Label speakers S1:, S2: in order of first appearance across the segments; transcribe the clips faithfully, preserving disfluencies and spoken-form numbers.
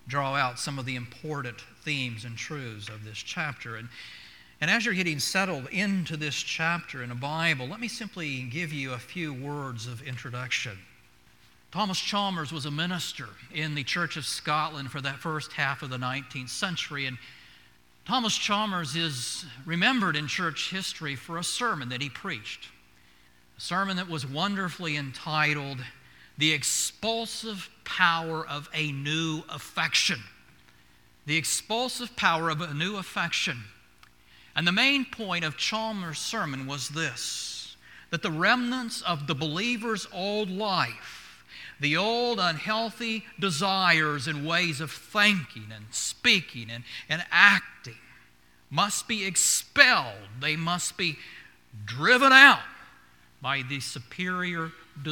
S1: draw out some of the important themes and truths of this chapter. And, and as you're getting settled into this chapter in the Bible, let me simply give you a few words of introduction. Thomas Chalmers was a minister in the Church of Scotland for that first half of the nineteenth century, and Thomas Chalmers is remembered in church history for a sermon that he preached, a sermon that was wonderfully entitled, "The Expulsive Power of a New Affection." The expulsive power of a new affection. And the main point of Chalmers' sermon was this, that the remnants of the believer's old life, the old unhealthy desires and ways of thinking and speaking and, and acting must be expelled. They must be driven out by the superior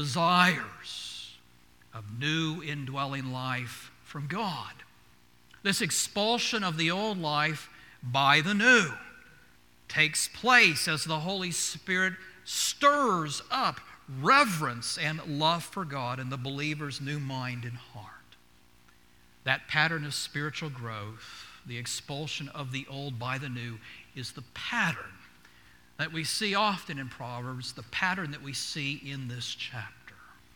S1: desires of new indwelling life from God. This expulsion of the old life by the new takes place as the Holy Spirit stirs up reverence and love for God in the believer's new mind and heart. That pattern of spiritual growth, the expulsion of the old by the new, is the pattern that we see often in Proverbs, the pattern that we see in this chapter.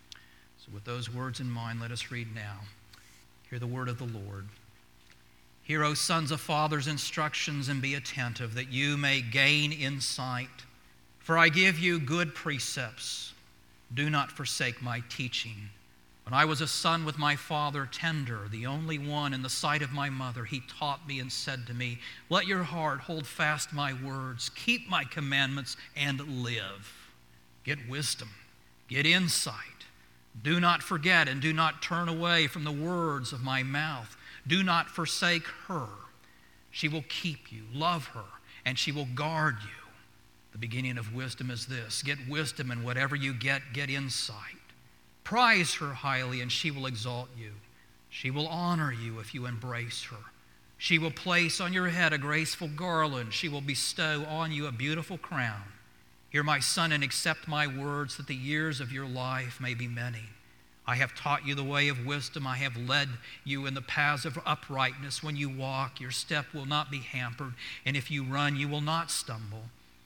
S1: So with those words in mind, let us read now. Hear the word of the Lord. Hear, O sons of fathers, instructions, and be attentive, that you may gain insight. For I give you good precepts. Do not forsake my teaching. When I was a son with my father, tender, the only one in the sight of my mother, he taught me and said to me, let your heart hold fast my words, keep my commandments, and live. Get wisdom, get insight. Do not forget and do not turn away from the words of my mouth. Do not forsake her. She will keep you, love her, and she will guard you. The beginning of wisdom is this: get wisdom, and whatever you get, get insight. Prize her highly, and she will exalt you. She will honor you if you embrace her. She will place on your head a graceful garland. She will bestow on you a beautiful crown. Hear, my son, and accept my words, that the years of your life may be many. I have taught you the way of wisdom. I have led you in the paths of uprightness. When you walk, your step will not be hampered, and if you run, you will not stumble.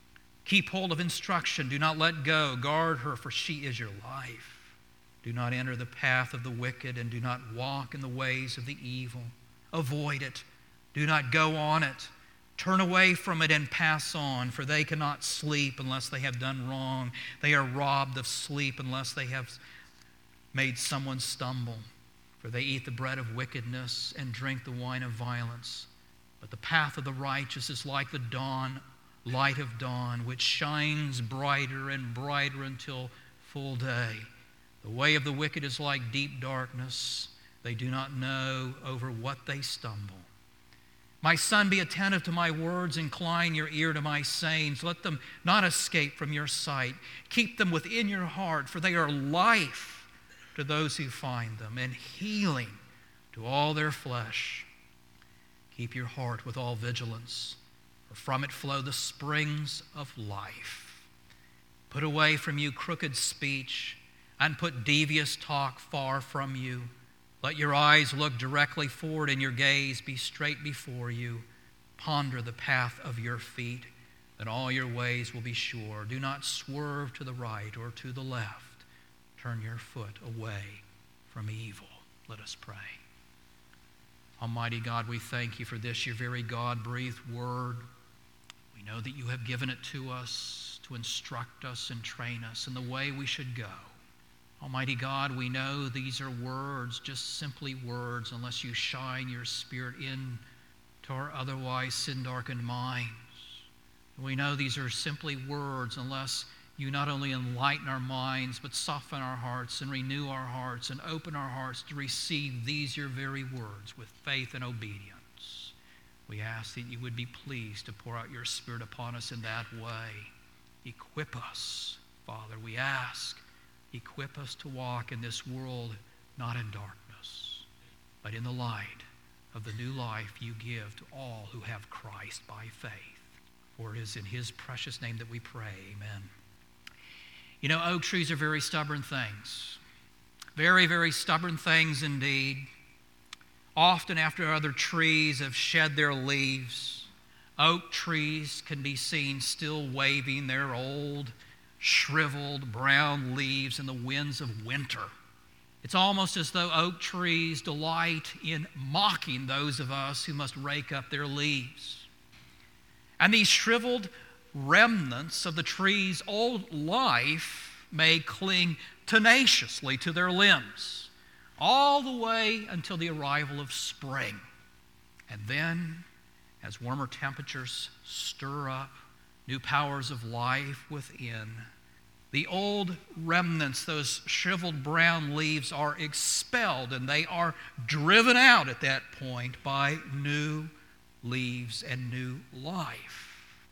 S1: Keep hold of instruction. Do not let go. Guard her, for she is your life. Do not enter the path of the wicked, and do not walk in the ways of the evil. Avoid it. Do not go on it. Turn away from it and pass on, for they cannot sleep unless they have done wrong. They are robbed of sleep unless they have made someone stumble. For they eat the bread of wickedness and drink the wine of violence. But the path of the righteous is like the dawn, light of dawn, which shines brighter and brighter until full day. The way of the wicked is like deep darkness. They do not know over what they stumble. My son, be attentive to my words. Incline your ear to my sayings. Let them not escape from your sight. Keep them within your heart, for they are life to those who find them, and healing to all their flesh. Keep your heart with all vigilance, for from it flow the springs of life. Put away from you crooked speech, and put devious talk far from you. Let your eyes look directly forward, and your gaze be straight before you. Ponder the path of your feet, then all your ways will be sure. Do not swerve to the right or to the left. Turn your foot away from evil. Let us pray. Almighty God, we thank you for this, your very God-breathed word. We know that you have given it to us to instruct us and train us in the way we should go. Almighty God, we know these are words, just simply words, unless you shine your Spirit in to our otherwise sin-darkened minds. We know these are simply words unless you not only enlighten our minds, but soften our hearts and renew our hearts and open our hearts to receive these your very words with faith and obedience. We ask that you would be pleased to pour out your Spirit upon us in that way. Equip us, Father, we ask. Equip us to walk in this world, not in darkness, but in the light of the new life you give to all who have Christ by faith. For it is in his precious name that we pray. Amen. You know, oak trees are very stubborn things. Very, very stubborn things indeed. often after other trees have shed their leaves. Oak trees can be seen still waving their old, shriveled brown leaves in the winds of winter. It's almost as though oak trees delight in mocking those of us who must rake up their leaves. And these shriveled remnants of the tree's old life may cling tenaciously to their limbs, all the way until the arrival of spring. And then, as warmer temperatures stir up new powers of life within, the old remnants, those shriveled brown leaves, are expelled, and they are driven out at that point by new leaves and new life.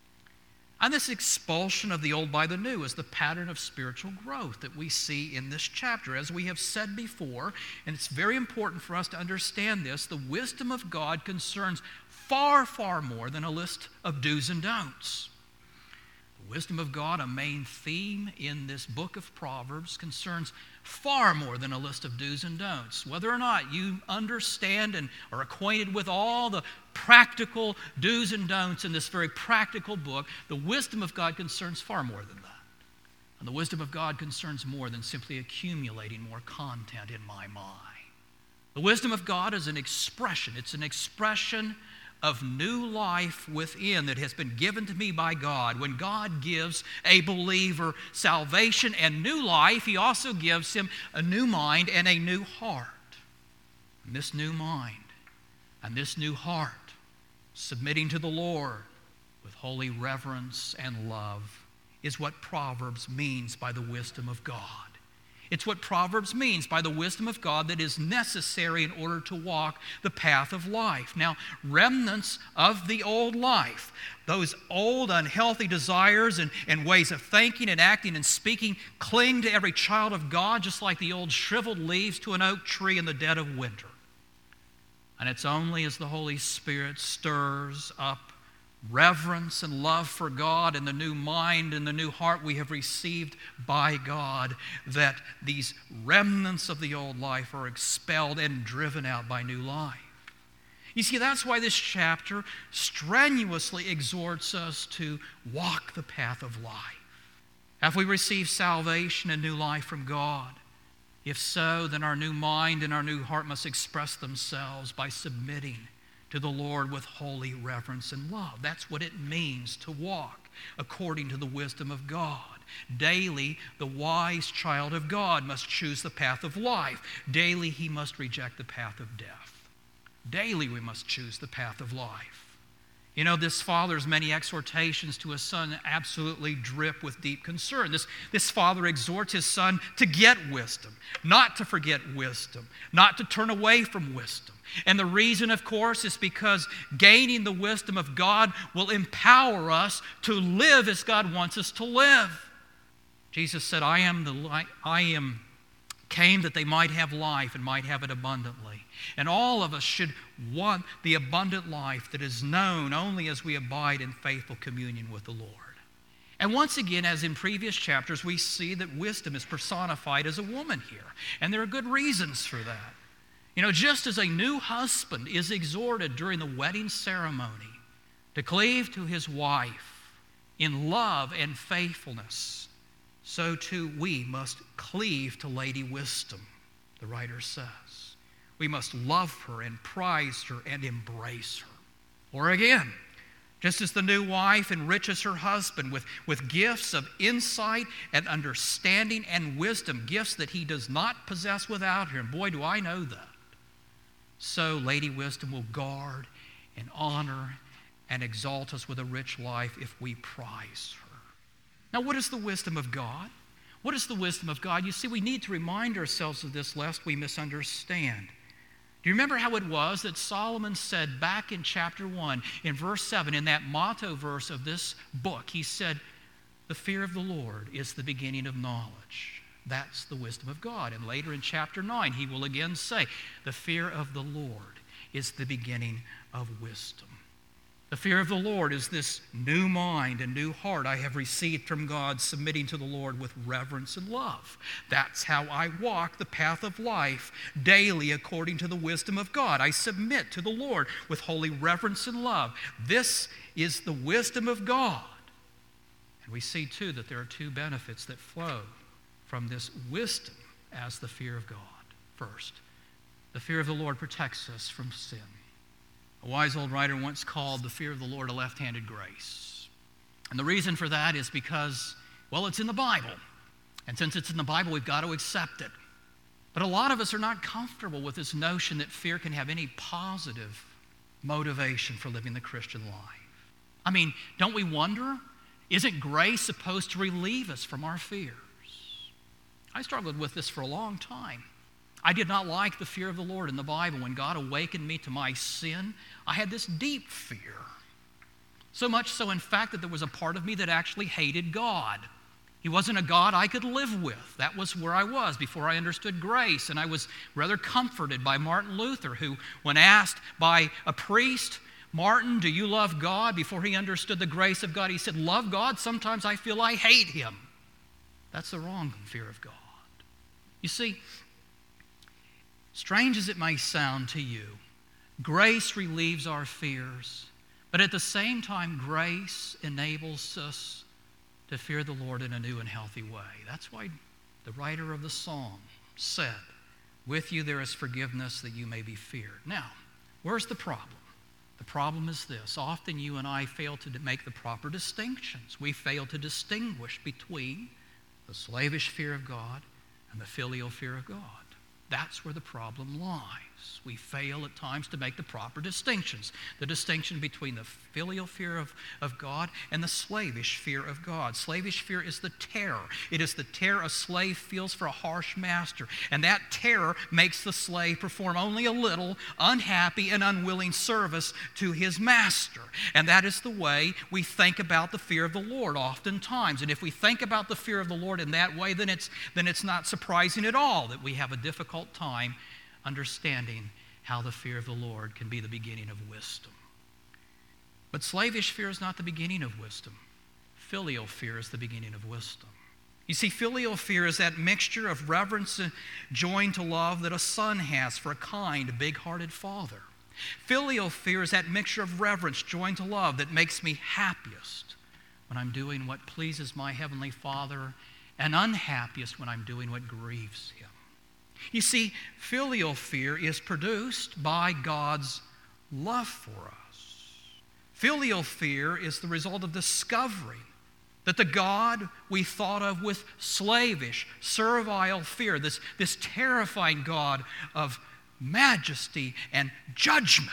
S1: And this expulsion of the old by the new is the pattern of spiritual growth that we see in this chapter. As we have said before, and it's very important for us to understand this, the wisdom of God concerns far, far more than a list of do's and don'ts. The wisdom of God, a main theme in this book of Proverbs, concerns far more than a list of do's and don'ts. Whether or not you understand and are acquainted with all the practical do's and don'ts in this very practical book, the wisdom of God concerns far more than that. And the wisdom of God concerns more than simply accumulating more content in my mind. The wisdom of God is an expression. It's an expression of new life within that has been given to me by God. When God gives a believer salvation and new life, He also gives him a new mind and a new heart. And this new mind and this new heart, submitting to the Lord with holy reverence and love, is what Proverbs means by the wisdom of God. It's what Proverbs means by the wisdom of God that is necessary in order to walk the path of life. Now, remnants of the old life, those old unhealthy desires and, and ways of thinking and acting and speaking, cling to every child of God just like the old shriveled leaves to an oak tree in the dead of winter. And it's only as the Holy Spirit stirs up reverence and love for God and the new mind and the new heart we have received by God, that these remnants of the old life are expelled and driven out by new life. You see, that's why this chapter strenuously exhorts us to walk the path of life. Have we received salvation and new life from God? If so, then our new mind and our new heart must express themselves by submitting to the Lord with holy reverence and love. That's what it means to walk according to the wisdom of God. Daily, the wise child of God must choose the path of life. Daily, he must reject the path of death. Daily, we must choose the path of life. You know, this father's many exhortations to his son absolutely drip with deep concern. This, this father exhorts his son to get wisdom, not to forget wisdom, not to turn away from wisdom. And the reason, of course, is because gaining the wisdom of God will empower us to live as God wants us to live. Jesus said, I am the light, I am came that they might have life and might have it abundantly. And all of us should want the abundant life that is known only as we abide in faithful communion with the Lord. And once again, as in previous chapters, we see that wisdom is personified as a woman here. And there are good reasons for that. You know, just as a new husband is exhorted during the wedding ceremony to cleave to his wife in love and faithfulness, so too we must cleave to Lady Wisdom, the writer says. We must love her and prize her and embrace her. Or again, just as the new wife enriches her husband with, with gifts of insight and understanding and wisdom, gifts that he does not possess without her, and boy, do I know that. So Lady Wisdom will guard and honor and exalt us with a rich life if we prize her. Now, what is the wisdom of God? What is the wisdom of God? You see, we need to remind ourselves of this lest we misunderstand. Do you remember how it was that Solomon said back in chapter one, in verse seven, in that motto verse of this book, he said, the fear of the Lord is the beginning of knowledge. That's the wisdom of God. And later in chapter nine, he will again say, the fear of the Lord is the beginning of wisdom. The fear of the Lord is this new mind and new heart I have received from God, submitting to the Lord with reverence and love. That's how I walk the path of life daily according to the wisdom of God. I submit to the Lord with holy reverence and love. This is the wisdom of God. And we see, too, that there are two benefits that flow from this wisdom as the fear of God. First, the fear of the Lord protects us from sin. A wise old writer once called the fear of the Lord a left-handed grace. And the reason for that is because, well, it's in the Bible. And since it's in the Bible, we've got to accept it. But a lot of us are not comfortable with this notion that fear can have any positive motivation for living the Christian life. I mean, don't we wonder, isn't grace supposed to relieve us from our fears? I struggled with this for a long time. I did not like the fear of the Lord in the Bible. When God awakened me to my sin, I had this deep fear. So much so, in fact, that there was a part of me that actually hated God. He wasn't a God I could live with. That was where I was before I understood grace. And I was rather comforted by Martin Luther, who, when asked by a priest, "Martin, do you love God?" before he understood the grace of God, he said, "Love God? Sometimes I feel I hate Him." That's the wrong fear of God. You see, strange as it may sound to you, grace relieves our fears, but at the same time, grace enables us to fear the Lord in a new and healthy way. That's why the writer of the psalm said, "With you there is forgiveness that you may be feared." Now, where's the problem? The problem is this. Often you and I fail to make the proper distinctions. We fail to distinguish between the slavish fear of God and the filial fear of God. That's where the problem lies. We fail at times to make the proper distinctions. The distinction between the filial fear of, of God and the slavish fear of God. Slavish fear is the terror. It is the terror a slave feels for a harsh master. And that terror makes the slave perform only a little unhappy and unwilling service to his master. And that is the way we think about the fear of the Lord oftentimes. And if we think about the fear of the Lord in that way, then it's, then it's not surprising at all that we have a difficult time understanding how the fear of the Lord can be the beginning of wisdom. But slavish fear is not the beginning of wisdom. Filial fear is the beginning of wisdom. You see, filial fear is that mixture of reverence joined to love that a son has for a kind, big-hearted father. Filial fear is that mixture of reverence joined to love that makes me happiest when I'm doing what pleases my heavenly Father, and unhappiest when I'm doing what grieves Him. You see, filial fear is produced by God's love for us. Filial fear is the result of discovering that the God we thought of with slavish, servile fear, this, this terrifying God of majesty and judgment,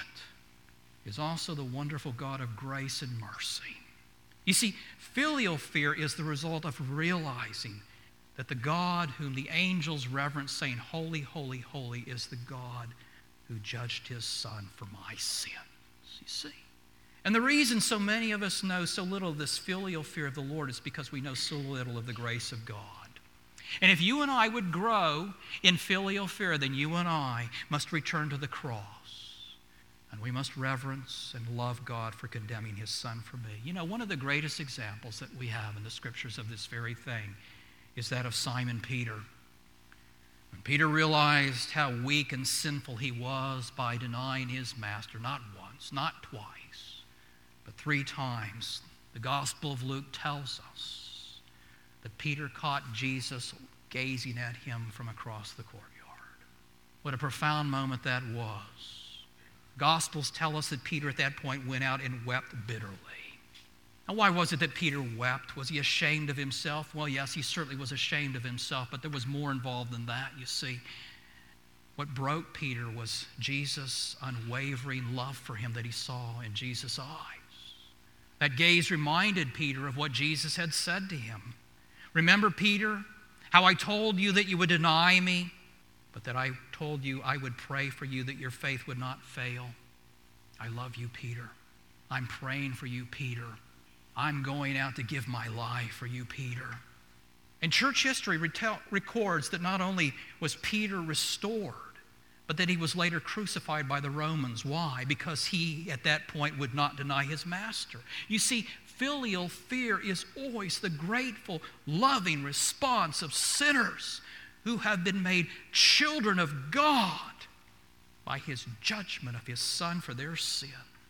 S1: is also the wonderful God of grace and mercy. You see, filial fear is the result of realizing that the God whom the angels reverence, saying, "Holy, holy, holy," is the God who judged His Son for my sins. You see? And the reason so many of us know so little of this filial fear of the Lord is because we know so little of the grace of God. And if you and I would grow in filial fear, then you and I must return to the cross. And we must reverence and love God for condemning His Son for me. You know, one of the greatest examples that we have in the Scriptures of this very thing is that of Simon Peter. When Peter realized how weak and sinful he was by denying his master, not once, not twice, but three times, the Gospel of Luke tells us that Peter caught Jesus gazing at him from across the courtyard. What a profound moment that was. Gospels tell us that Peter at that point went out and wept bitterly. Now, why was it that Peter wept? Was he ashamed of himself? Well, yes, he certainly was ashamed of himself, but there was more involved than that, you see. What broke Peter was Jesus' unwavering love for him that he saw in Jesus' eyes. That gaze reminded Peter of what Jesus had said to him. "Remember, Peter, how I told you that you would deny me, but that I told you I would pray for you that your faith would not fail. I love you, Peter. I'm praying for you, Peter. I'm going out to give my life for you, Peter." And church history retell, records that not only was Peter restored, but that he was later crucified by the Romans. Why? Because he, at that point, would not deny his master. You see, filial fear is always the grateful, loving response of sinners who have been made children of God by his judgment of his Son for their sins.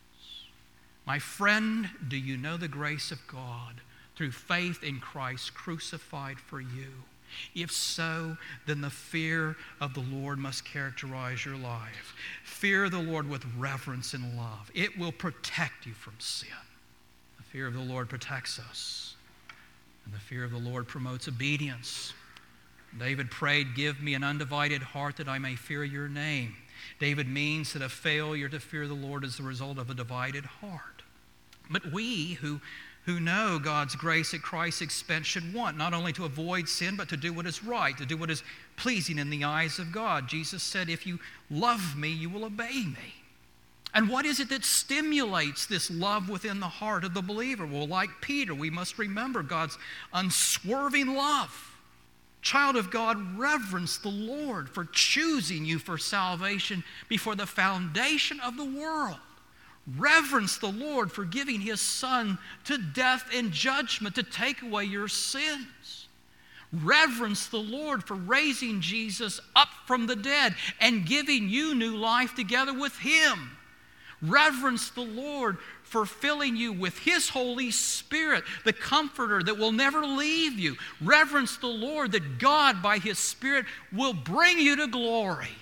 S1: My friend, do you know the grace of God through faith in Christ crucified for you? If so, then the fear of the Lord must characterize your life. Fear the Lord with reverence and love. It will protect you from sin. The fear of the Lord protects us, and the fear of the Lord promotes obedience. David prayed, "Give me an undivided heart that I may fear your name." David means that a failure to fear the Lord is the result of a divided heart. But we who, who know God's grace at Christ's expense should want not only to avoid sin, but to do what is right, to do what is pleasing in the eyes of God. Jesus said, "If you love me, you will obey me." And what is it that stimulates this love within the heart of the believer? Well, like Peter, we must remember God's unswerving love. Child of God, reverence the Lord for choosing you for salvation before the foundation of the world. Reverence the Lord for giving his Son to death and judgment to take away your sins. Reverence the Lord for raising Jesus up from the dead and giving you new life together with him. Reverence the Lord for filling you with his Holy Spirit, the Comforter that will never leave you. Reverence the Lord that God, by his Spirit, will bring you to glory.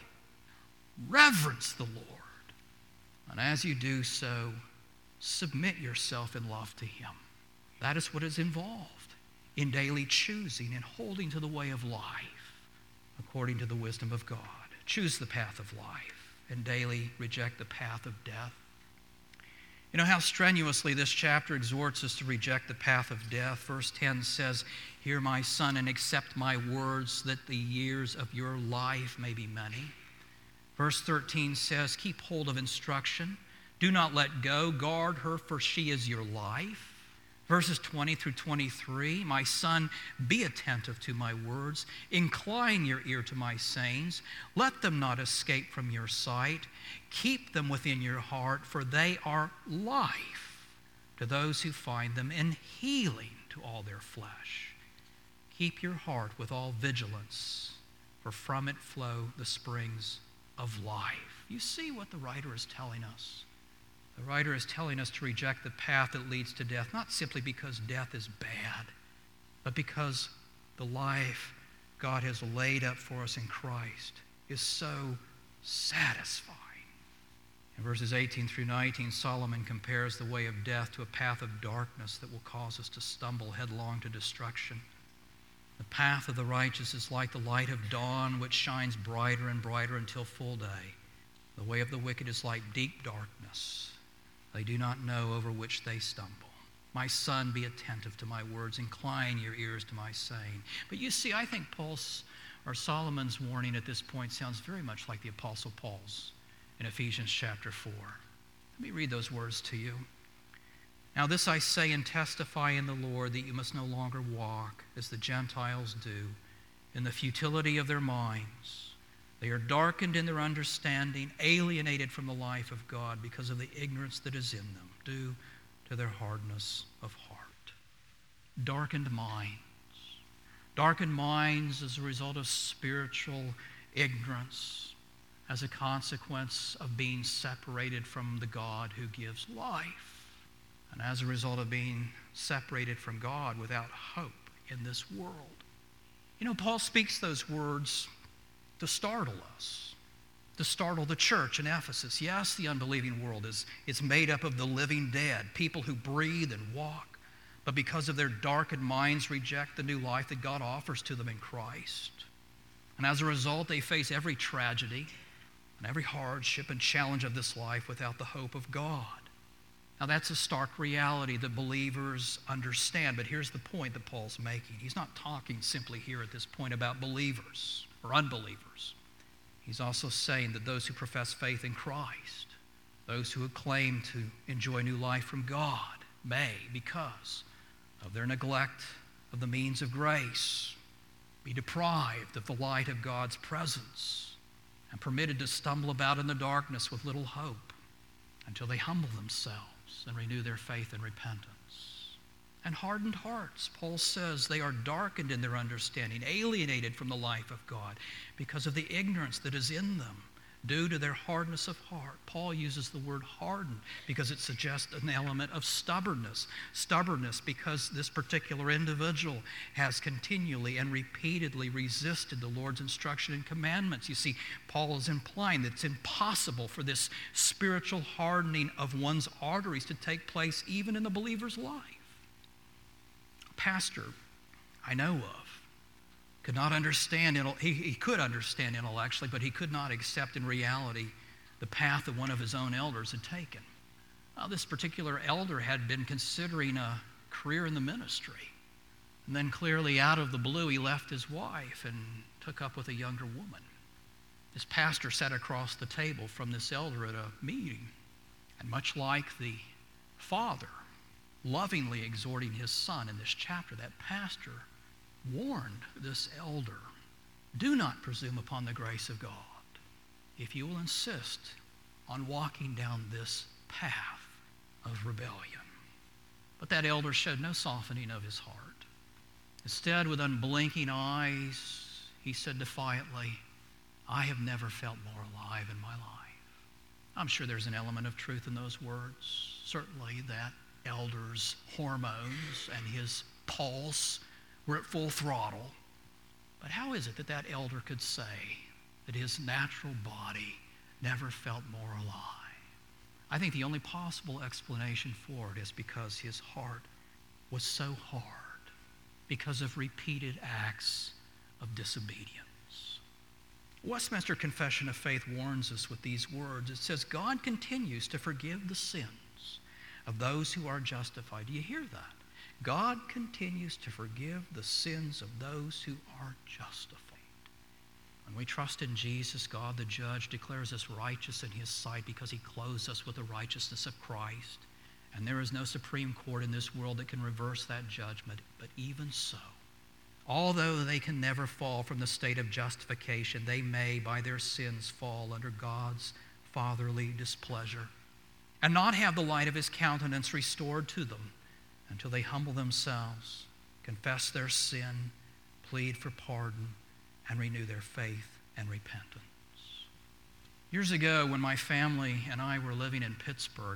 S1: Reverence the Lord. And as you do so, submit yourself in love to him. That is what is involved in daily choosing and holding to the way of life according to the wisdom of God. Choose the path of life and daily reject the path of death. You know how strenuously this chapter exhorts us to reject the path of death. Verse ten says, "Hear, my son, and accept my words, that the years of your life may be many." Verse thirteen says, "Keep hold of instruction. Do not let go. Guard her, for she is your life." Verses twenty through twenty-three, "My son, be attentive to my words. Incline your ear to my sayings. Let them not escape from your sight. Keep them within your heart, for they are life to those who find them, and healing to all their flesh. Keep your heart with all vigilance, for from it flow the springs of life." You see what the writer is telling us? The writer is telling us to reject the path that leads to death, not simply because death is bad, but because the life God has laid up for us in Christ is so satisfying. In verses eighteen through nineteen, Solomon compares the way of death to a path of darkness that will cause us to stumble headlong to destruction. The path of the righteous is like the light of dawn, which shines brighter and brighter until full day. The way of the wicked is like deep darkness. They do not know over which they stumble. My son, be attentive to my words. Incline your ears to my saying. But you see, I think Paul's or Solomon's warning at this point sounds very much like the Apostle Paul's in Ephesians chapter four. Let me read those words to you. "Now this I say and testify in the Lord, that you must no longer walk as the Gentiles do, in the futility of their minds. They are darkened in their understanding, alienated from the life of God because of the ignorance that is in them, due to their hardness of heart." Darkened minds. Darkened minds as a result of spiritual ignorance, as a consequence of being separated from the God who gives life, and as a result of being separated from God without hope in this world. You know, Paul speaks those words to startle us, to startle the church in Ephesus. Yes, the unbelieving world is, is made up of the living dead, people who breathe and walk, but because of their darkened minds reject the new life that God offers to them in Christ. And as a result, they face every tragedy and every hardship and challenge of this life without the hope of God. Now that's a stark reality that believers understand, but here's the point that Paul's making. He's not talking simply here at this point about believers or unbelievers. He's also saying that those who profess faith in Christ, those who claim to enjoy new life from God, may, because of their neglect of the means of grace, be deprived of the light of God's presence and permitted to stumble about in the darkness with little hope until they humble themselves and renew their faith and repentance. And hardened hearts, Paul says, they are darkened in their understanding, alienated from the life of God because of the ignorance that is in them due to their hardness of heart. Paul uses the word hardened because it suggests an element of stubbornness. Stubbornness because this particular individual has continually and repeatedly resisted the Lord's instruction and commandments. You see, Paul is implying that it's impossible for this spiritual hardening of one's arteries to take place even in the believer's life. A pastor I know of could not understand, he, he could understand intellectually, but he could not accept in reality the path that one of his own elders had taken. Now, this particular elder had been considering a career in the ministry. And then clearly out of the blue, he left his wife and took up with a younger woman. This pastor sat across the table from this elder at a meeting. And much like the father lovingly exhorting his son in this chapter, that pastor warned this elder, do not presume upon the grace of God if you will insist on walking down this path of rebellion. But that elder showed no softening of his heart. Instead, with unblinking eyes, he said defiantly, I have never felt more alive in my life. I'm sure there's an element of truth in those words. Certainly that elder's hormones and his pulse were at full throttle. But how is it that that elder could say that his natural body never felt more alive? I think the only possible explanation for it is because his heart was so hard because of repeated acts of disobedience. Westminster Confession of Faith warns us with these words. It says, God continues to forgive the sins of those who are justified. Do you hear that? God continues to forgive the sins of those who are justified. When we trust in Jesus, God the judge declares us righteous in his sight because he clothes us with the righteousness of Christ. And there is no Supreme Court in this world that can reverse that judgment. But even so, although they can never fall from the state of justification, they may, by their sins, fall under God's fatherly displeasure and not have the light of his countenance restored to them until they humble themselves, confess their sin, plead for pardon, and renew their faith and repentance. Years ago, when my family and I were living in Pittsburgh,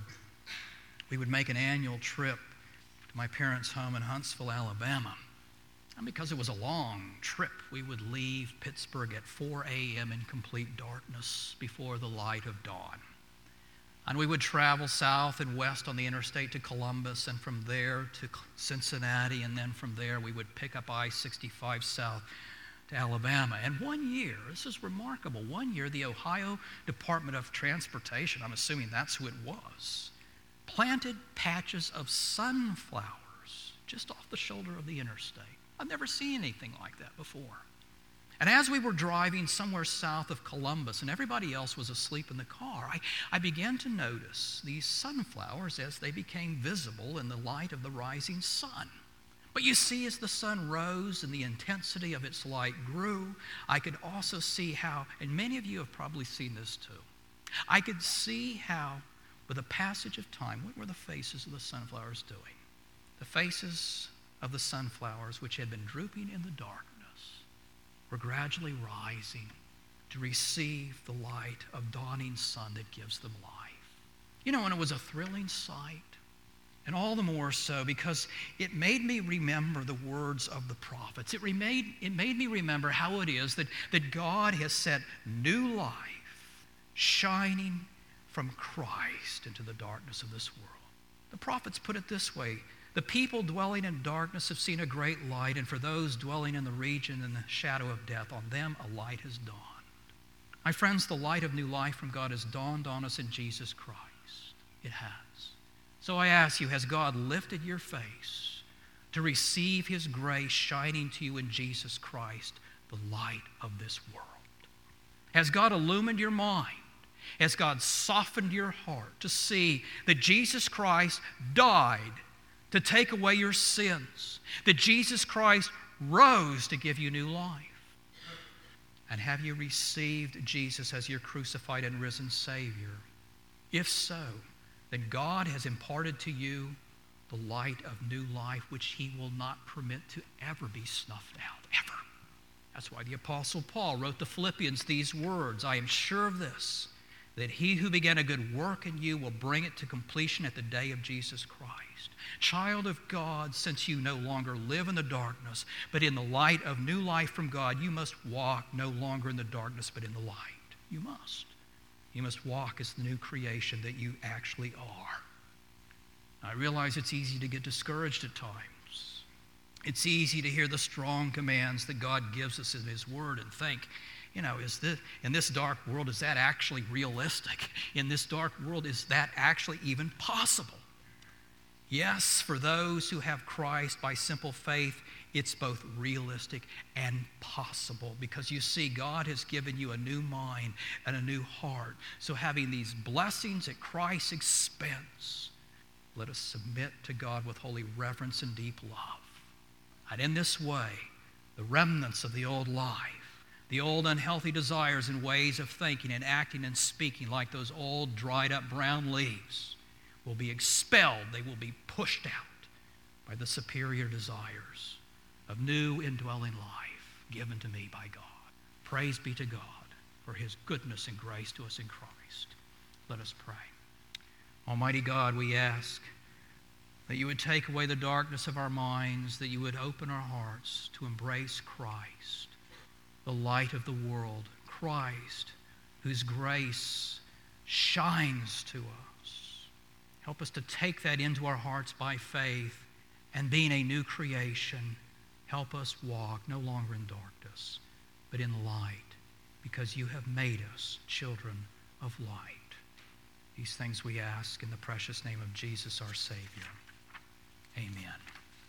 S1: we would make an annual trip to my parents' home in Huntsville, Alabama. And because it was a long trip, we would leave Pittsburgh at four a.m. in complete darkness before the light of dawn. And we would travel south and west on the interstate to Columbus, and from there to Cincinnati, and then from there we would pick up I sixty-five south to Alabama. And one year, this is remarkable, one year the Ohio Department of Transportation, I'm assuming that's who it was, planted patches of sunflowers just off the shoulder of the interstate. I've never seen anything like that before. And as we were driving somewhere south of Columbus and everybody else was asleep in the car, I, I began to notice these sunflowers as they became visible in the light of the rising sun. But you see, as the sun rose and the intensity of its light grew, I could also see how, and many of you have probably seen this too, I could see how, with the passage of time, what were the faces of the sunflowers doing? The faces of the sunflowers, which had been drooping in the darkness, were gradually rising to receive the light of dawning sun that gives them life. You know, and it was a thrilling sight. And all the more so because it made me remember the words of the prophets. It, remade, it made me remember how it is that, that God has set new life shining from Christ into the darkness of this world. The prophets put it this way: the people dwelling in darkness have seen a great light, and for those dwelling in the region in the shadow of death, on them a light has dawned. My friends, the light of new life from God has dawned on us in Jesus Christ. It has. So I ask you, has God lifted your face to receive his grace shining to you in Jesus Christ, the light of this world? Has God illumined your mind? Has God softened your heart to see that Jesus Christ died to take away your sins, that Jesus Christ rose to give you new life? And have you received Jesus as your crucified and risen Savior? If so, then God has imparted to you the light of new life, which he will not permit to ever be snuffed out, ever. That's why the Apostle Paul wrote to Philippians these words, I am sure of this, that he who began a good work in you will bring it to completion at the day of Jesus Christ. Child of God, since you no longer live in the darkness, but in the light of new life from God, you must walk no longer in the darkness, but in the light. You must. You must walk as the new creation that you actually are. I realize it's easy to get discouraged at times. It's easy to hear the strong commands that God gives us in his word and think, you know, is this, in this dark world, is that actually realistic? In this dark world, is that actually even possible? Yes, for those who have Christ by simple faith, it's both realistic and possible, because you see, God has given you a new mind and a new heart. So having these blessings at Christ's expense, let us submit to God with holy reverence and deep love. And in this way, the remnants of the old life, the old unhealthy desires and ways of thinking and acting and speaking like those old dried up brown leaves will be expelled. They will be pushed out by the superior desires of new indwelling life given to me by God. Praise be to God for his goodness and grace to us in Christ. Let us pray. Almighty God, we ask that you would take away the darkness of our minds, that you would open our hearts to embrace Christ, the light of the world, Christ, whose grace shines to us. Help us to take that into our hearts by faith, and being a new creation, help us walk no longer in darkness, but in light, because you have made us children of light. These things we ask in the precious name of Jesus, our Savior. Amen.